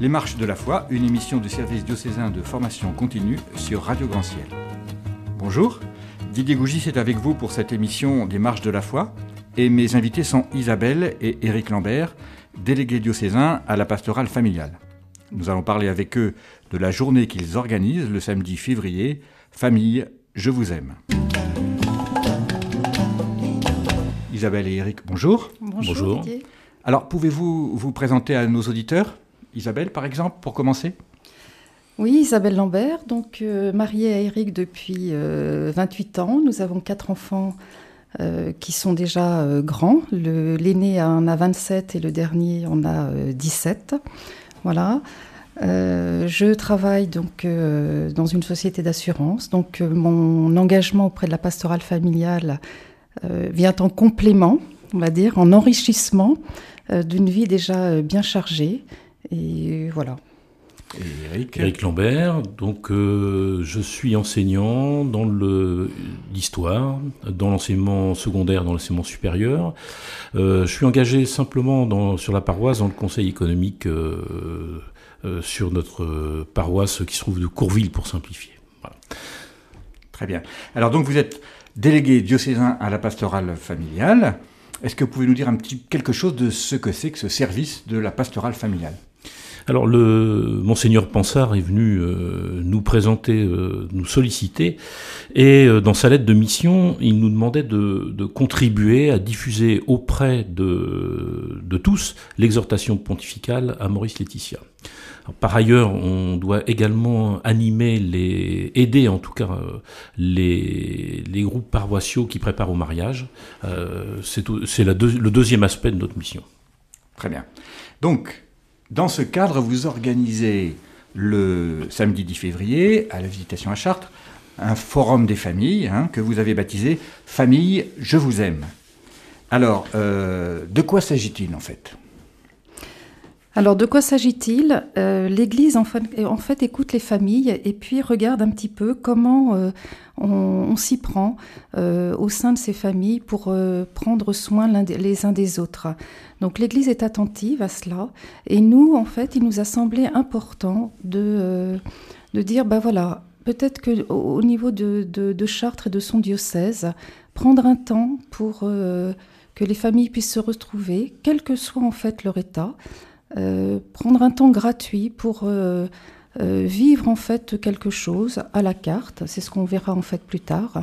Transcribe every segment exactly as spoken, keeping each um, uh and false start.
Les Marches de la Foi, une émission du service diocésain de formation continue sur Radio Grand Ciel. Bonjour, Didier Gougis est avec vous pour cette émission des Marches de la Foi et mes invités sont Isabelle et Éric Lambert, délégués diocésains à la pastorale familiale. Nous allons parler avec eux de la journée qu'ils organisent le samedi février, Famille, je vous aime. Isabelle et Éric, bonjour. Bonjour. Bonjour. Didier. Alors, pouvez-vous vous présenter à nos auditeurs ? Isabelle, par exemple, pour commencer ? Oui, Isabelle Lambert, donc euh, mariée à Éric depuis euh, vingt-huit ans. Nous avons quatre enfants euh, qui sont déjà euh, grands. Le, l'aîné en a vingt-sept et le dernier en a euh, dix-sept. Voilà. Euh, je travaille donc euh, dans une société d'assurance. Donc euh, mon engagement auprès de la pastorale familiale euh, vient en complément, on va dire, en enrichissement euh, d'une vie déjà euh, bien chargée. Et voilà. Et Éric. Éric Lambert, donc euh, je suis enseignant dans le, l'histoire, dans l'enseignement secondaire, dans l'enseignement supérieur. Euh, je suis engagé simplement dans, sur la paroisse, dans le conseil économique, euh, euh, sur notre paroisse qui se trouve de Courville, pour simplifier. Voilà. Très bien. Alors donc vous êtes délégué diocésain à la pastorale familiale. Est-ce que vous pouvez nous dire un petit quelque chose de ce que c'est que ce service de la pastorale familiale ? Alors, le Monseigneur Pansard est venu euh, nous présenter, euh, nous solliciter, et euh, dans sa lettre de mission, il nous demandait de, de contribuer à diffuser auprès de, de tous l'exhortation pontificale à Maurice Laetitia. Alors, par ailleurs, on doit également animer, les, aider en tout cas euh, les, les groupes paroissiaux qui préparent au mariage. Euh, c'est c'est la deux, le deuxième aspect de notre mission. Très bien. Donc, dans ce cadre, vous organisez le samedi dix février, à la Visitation à Chartres, un forum des familles hein, que vous avez baptisé « Famille, je vous aime ». Alors, euh, de quoi s'agit-il en fait ? Alors, de quoi s'agit-il ? euh, L'Église, en fait, en fait, écoute les familles et puis regarde un petit peu comment euh, on, on s'y prend euh, au sein de ces familles pour euh, prendre soin l'un des, les uns des autres. Donc, l'Église est attentive à cela. Et nous, en fait, il nous a semblé important de, euh, de dire, ben voilà, peut-être qu'au au niveau de, de, de Chartres et de son diocèse, prendre un temps pour euh, que les familles puissent se retrouver, quel que soit en fait leur état, Euh, prendre un temps gratuit pour euh, euh, vivre en fait quelque chose à la carte, c'est ce qu'on verra en fait plus tard.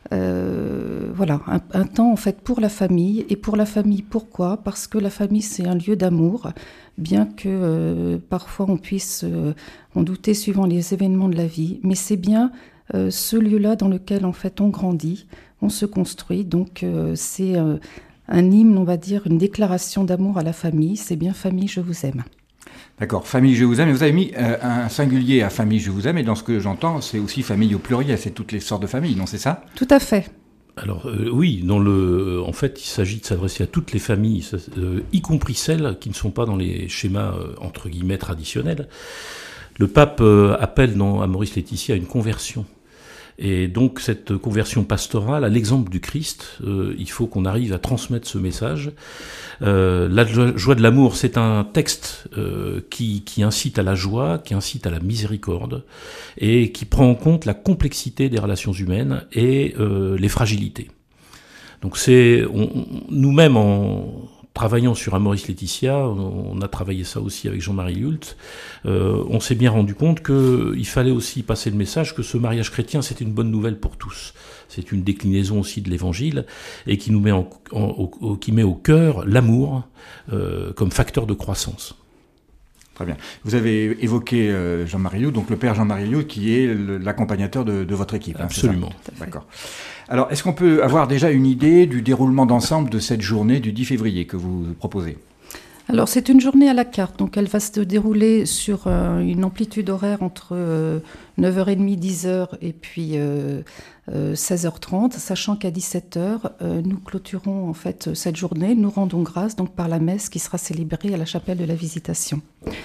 Euh, voilà, un, un temps en fait pour la famille. Et pour la famille, pourquoi ? Parce que la famille c'est un lieu d'amour, bien que euh, parfois on puisse euh, en douter suivant les événements de la vie, mais c'est bien euh, ce lieu-là dans lequel en fait on grandit, on se construit, donc euh, c'est euh, un hymne, on va dire, une déclaration d'amour à la famille. C'est bien « Famille, je vous aime ». D'accord, famille, je vous aime. Et vous avez mis euh, un singulier à famille, je vous aime. Et dans ce que j'entends, c'est aussi famille au pluriel. C'est toutes les sortes de familles, non, c'est ça ? Tout à fait. Alors euh, oui, dans le, en fait, il s'agit de s'adresser à toutes les familles, euh, y compris celles qui ne sont pas dans les schémas euh, entre guillemets traditionnels. Le pape euh, appelle dans, à Maurice Laetitia à une conversion. Et donc cette conversion pastorale, à l'exemple du Christ, euh, il faut qu'on arrive à transmettre ce message. Euh, la joie de l'amour, c'est un texte euh, qui, qui incite à la joie, qui incite à la miséricorde, et qui prend en compte la complexité des relations humaines et euh, les fragilités. Donc c'est on, on, nous-mêmes en travaillant sur un Maurice Laetitia, on a travaillé ça aussi avec Jean-Marie Lhult, euh, on s'est bien rendu compte qu'il fallait aussi passer le message que ce mariage chrétien, c'était une bonne nouvelle pour tous. C'est une déclinaison aussi de l'Évangile et qui nous met, en, en, au, qui met au cœur l'amour euh, comme facteur de croissance. Très bien. Vous avez évoqué euh, Jean-Marie Lhult, donc le père Jean-Marie Lhult qui est le, l'accompagnateur de, de votre équipe. Absolument. Hein, d'accord. Alors, est-ce qu'on peut avoir déjà une idée du déroulement d'ensemble de cette journée du dix février que vous proposez ? Alors, c'est une journée à la carte, donc elle va se dérouler sur euh, une amplitude horaire entre euh, neuf heures trente, dix heures et puis euh, euh, seize heures trente, sachant qu'à dix-sept heures, euh, nous clôturons en fait cette journée, nous rendons grâce donc par la messe qui sera célébrée à la chapelle de la Visitation.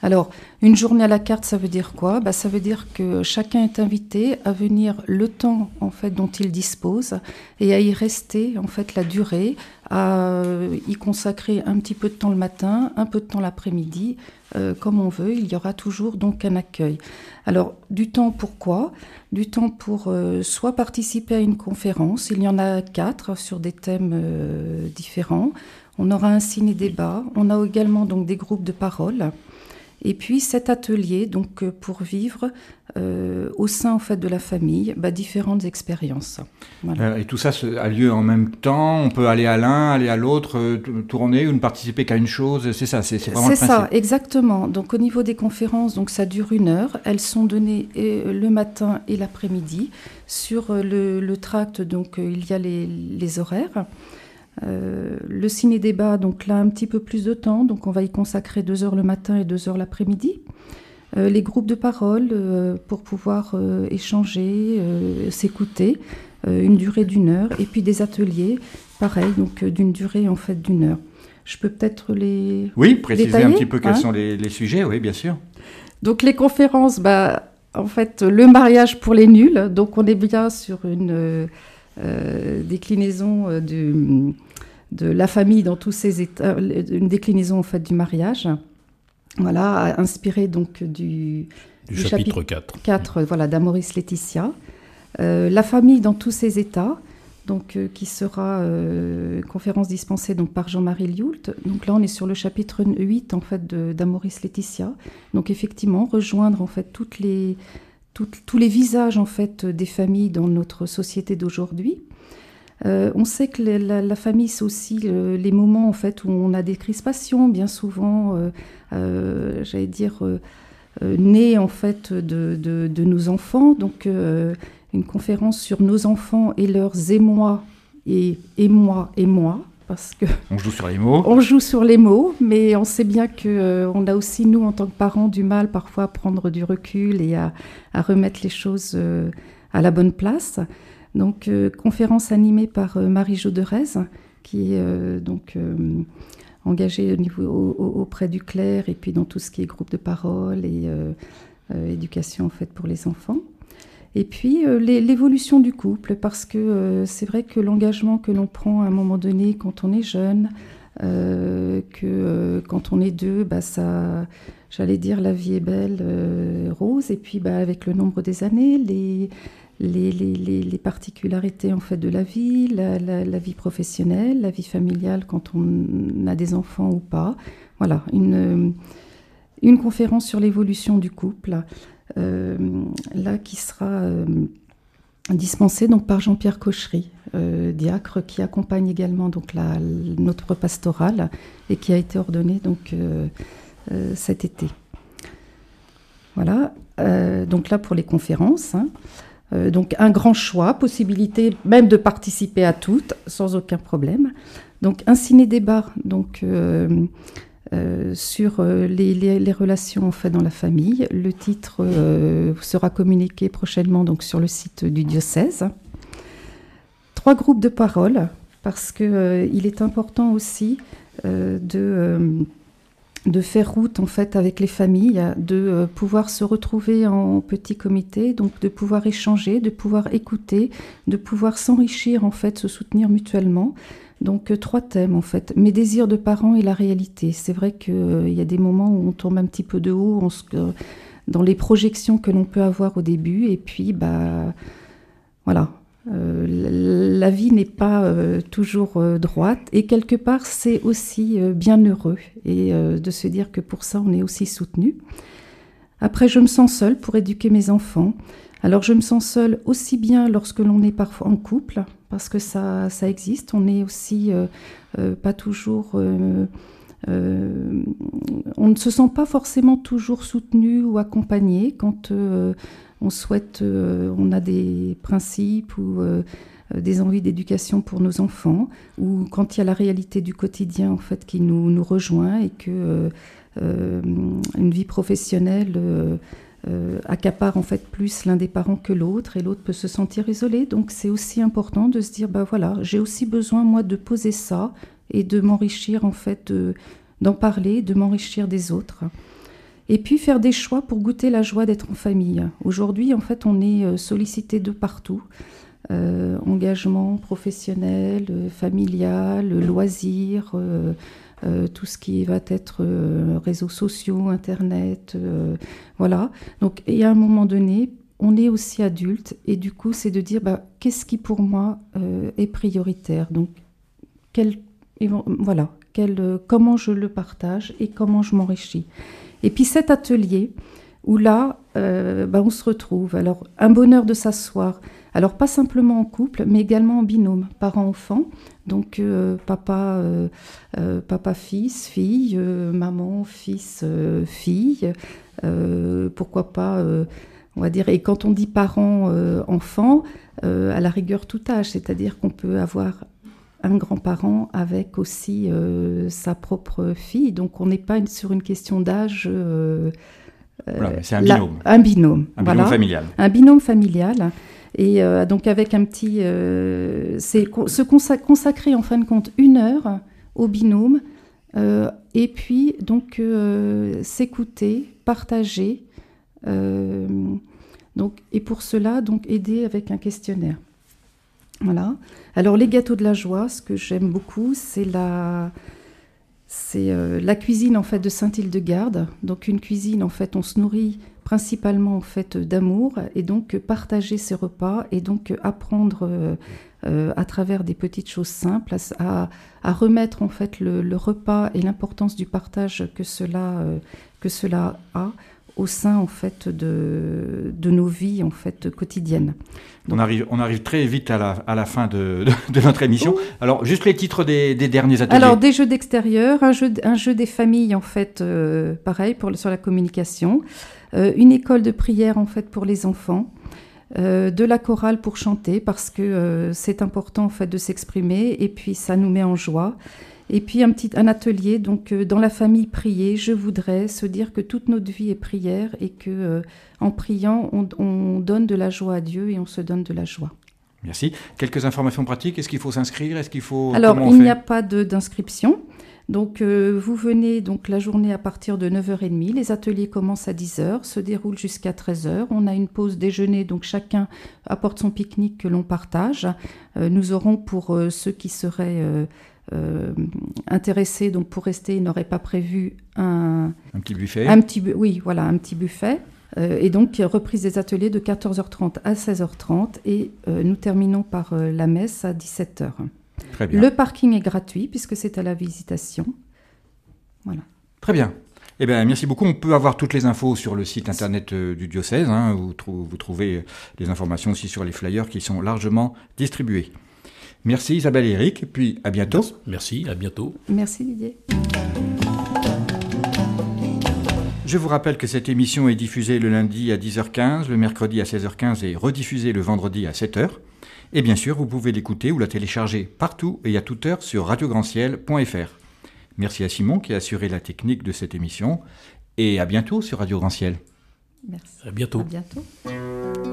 Alors, une journée à la carte, ça veut dire quoi ? Bah, ça veut dire que chacun est invité à venir le temps en fait, dont il dispose et à y rester en fait, la durée, à y consacrer un petit peu de temps le matin, un peu de temps l'après-midi, euh, comme on veut. Il y aura toujours donc un accueil. Alors, du temps pourquoi ? Du temps pour euh, soit participer à une conférence, il y en a quatre sur des thèmes euh, différents. On aura un ciné-débat, on a également donc, des groupes de parole. Et puis cet atelier, donc pour vivre euh, au sein en fait de la famille, bah, différentes expériences. Voilà. Et tout ça a lieu en même temps. On peut aller à l'un, aller à l'autre, euh, tourner ou ne participer qu'à une chose. C'est ça, c'est, c'est vraiment c'est le principe. C'est ça, exactement. Donc au niveau des conférences, donc ça dure une heure. Elles sont données et, le matin et l'après-midi. Sur le, le tract, donc il y a les, les horaires. Euh, le ciné-débat, donc là un petit peu plus de temps, donc on va y consacrer deux heures le matin et deux heures l'après-midi. Euh, les groupes de parole euh, pour pouvoir euh, échanger, euh, s'écouter, euh, une durée d'une heure, et puis des ateliers, pareil, donc euh, d'une durée en fait d'une heure. Je peux peut-être les Oui, préciser détailler, un petit peu quels hein sont les, les sujets, oui, bien sûr. Donc les conférences, bah, en fait, le mariage pour les nuls, donc on est bien sur une... Euh, Euh, déclinaison euh, de, de la famille dans tous ses états, une déclinaison en fait du mariage, voilà, inspirée donc du, du, du chapitre, chapitre quatre, quatre voilà, d'Amoris Laetitia. Euh, la famille dans tous ses états, donc euh, qui sera euh, conférence dispensée donc par Jean-Marie Lioult. Donc là on est sur le chapitre huit en fait de, d'Amoris Laetitia. Donc effectivement rejoindre en fait toutes les Tout, tous les visages en fait des familles dans notre société d'aujourd'hui. Euh, on sait que la, la, la famille, c'est aussi le, les moments en fait où on a des crispations, bien souvent, euh, euh, j'allais dire, euh, euh, nées en fait de, de, de nos enfants. Donc euh, une conférence sur nos enfants et leurs émois et émoi et moi. Parce que on joue sur les mots. On joue sur les mots, mais on sait bien qu'on euh, a aussi, nous, en tant que parents, du mal parfois à prendre du recul et à, à remettre les choses euh, à la bonne place. Donc, euh, conférence animée par euh, Marie-Jo Derez, qui est euh, donc, euh, engagée au niveau, au, auprès du clerc et puis dans tout ce qui est groupe de parole et euh, euh, éducation en fait, pour les enfants. Et puis euh, les, l'évolution du couple, parce que euh, c'est vrai que l'engagement que l'on prend à un moment donné quand on est jeune, euh, que euh, quand on est deux, bah, ça, j'allais dire la vie est belle, euh, rose, et puis bah, avec le nombre des années, les, les, les, les, les particularités en fait, de la vie, la, la, la vie professionnelle, la vie familiale quand on a des enfants ou pas. Voilà, une, une conférence sur l'évolution du couple. Euh, là qui sera euh, dispensé donc par Jean-Pierre Cochery, euh, diacre qui accompagne également donc la, notre pastorale et qui a été ordonné donc euh, euh, cet été. Voilà, euh, donc là pour les conférences, hein. euh, donc un grand choix, possibilité même de participer à toutes sans aucun problème. Donc un ciné-débat donc euh, Euh, sur euh, les, les, les relations en fait, dans la famille. Le titre euh, sera communiqué prochainement donc, sur le site du diocèse. Trois groupes de parole, parce qu'il euh, est important aussi euh, de, euh, de faire route en fait, avec les familles, de euh, pouvoir se retrouver en petit comité, donc de pouvoir échanger, de pouvoir écouter, de pouvoir s'enrichir, en fait, se soutenir mutuellement. Donc, euh, trois thèmes, en fait. Mes désirs de parents et la réalité. C'est vrai qu'il euh, y a des moments où on tombe un petit peu de haut on se, euh, dans les projections que l'on peut avoir au début. Et puis, bah, voilà. Euh, la, la vie n'est pas euh, toujours euh, droite. Et quelque part, c'est aussi euh, bien heureux. Et euh, de se dire que pour ça, on est aussi soutenu. Après, je me sens seule pour éduquer mes enfants. Alors, je me sens seule aussi bien lorsque l'on est parfois en couple, parce que ça, ça existe. On n'est aussi euh, euh, pas toujours... Euh, euh, on ne se sent pas forcément toujours soutenu ou accompagné quand euh, on souhaite... Euh, on a des principes ou euh, des envies d'éducation pour nos enfants, ou quand il y a la réalité du quotidien en fait, qui nous, nous rejoint et que euh, euh, une vie professionnelle... Euh, Euh, accapare en fait plus l'un des parents que l'autre et l'autre peut se sentir isolé. Donc c'est aussi important de se dire bah voilà, j'ai aussi besoin moi de poser ça et de m'enrichir en fait, de, d'en parler, de m'enrichir des autres. Et puis faire des choix pour goûter la joie d'être en famille. Aujourd'hui, en fait, on est sollicité de partout. Euh, engagement professionnel, euh, familial, loisirs, euh, euh, tout ce qui va être euh, réseaux sociaux, Internet, euh, voilà. Donc, et à un moment donné, on est aussi adulte et du coup, c'est de dire bah, qu'est-ce qui pour moi euh, est prioritaire. Donc, quel, voilà, quel, euh, comment je le partage et comment je m'enrichis. Et puis cet atelier où là, euh, bah, on se retrouve. Alors, un bonheur de s'asseoir. Alors, pas simplement en couple, mais également en binôme, parents-enfants. Donc, euh, papa, euh, euh, papa-fils, fille, euh, maman, fils, euh, fille. Euh, pourquoi pas, euh, on va dire, et quand on dit parents-enfants, euh, euh, à la rigueur tout âge, c'est-à-dire qu'on peut avoir un grand-parent avec aussi euh, sa propre fille. Donc, on n'est pas une, sur une question d'âge... Euh, voilà, c'est un binôme. La, un binôme. Un voilà. binôme familial. Un binôme familial. Et euh, donc avec un petit... Euh, c'est se consac- consacrer en fin de compte une heure au binôme euh, et puis donc euh, s'écouter, partager. Euh, donc, et pour cela, donc aider avec un questionnaire. Voilà. Alors les gâteaux de la joie, ce que j'aime beaucoup, c'est la... C'est euh, la cuisine en fait de Saint-Hildegarde. Donc une cuisine en fait, on se nourrit principalement en fait d'amour et donc partager ses repas et donc apprendre euh, euh, à travers des petites choses simples à, à remettre en fait le, le repas et l'importance du partage que cela euh, que cela a au sein en fait de, de nos vies en fait quotidiennes. Donc, on arrive, on arrive très vite à la, à la fin de, de, de notre émission. Oui. Alors, juste les titres des, des derniers ateliers. Alors, des jeux d'extérieur, un jeu, un jeu des familles, en fait, euh, pareil, pour, sur la communication. Euh, une école de prière, en fait, pour les enfants. Euh, de la chorale pour chanter, parce que euh, c'est important, en fait, de s'exprimer. Et puis, ça nous met en joie. Et puis, un petit un atelier, donc, euh, dans la famille prier, je voudrais se dire que toute notre vie est prière et que euh, en priant, on, on donne de la joie à Dieu et on se donne de la joie. Merci. Quelques informations pratiques. Est-ce qu'il faut s'inscrire? Est-ce qu'il faut... Alors, Comment on il fait n'y a pas de, d'inscription. Donc, euh, vous venez donc la journée à partir de neuf heures trente. Les ateliers commencent à dix heures, se déroulent jusqu'à treize heures. On a une pause déjeuner, donc chacun apporte son pique-nique que l'on partage. Euh, nous aurons pour euh, ceux qui seraient... Euh, Euh, intéressés donc pour rester, ils n'auraient pas prévu un un petit buffet. Un petit oui, voilà, un petit buffet. Euh, et donc reprise des ateliers de quatorze heures trente à seize heures trente et euh, nous terminons par euh, la messe à dix-sept heures. Très bien. Le parking est gratuit puisque c'est à la visitation. Voilà. Très bien. Eh bien, merci beaucoup. On peut avoir toutes les infos sur le site internet euh, du diocèse. Hein, où trou- vous trouvez des informations aussi sur les flyers qui sont largement distribués. Merci Isabelle et Eric, puis à bientôt. Merci, à bientôt. Merci Didier. Je vous rappelle que cette émission est diffusée le lundi à dix heures quinze, le mercredi à seize heures quinze et rediffusée le vendredi à sept heures. Et bien sûr, vous pouvez l'écouter ou la télécharger partout et à toute heure sur radio grand ciel point f r. Merci à Simon qui a assuré la technique de cette émission et à bientôt sur Radio Grand Ciel. Merci. À bientôt. À bientôt.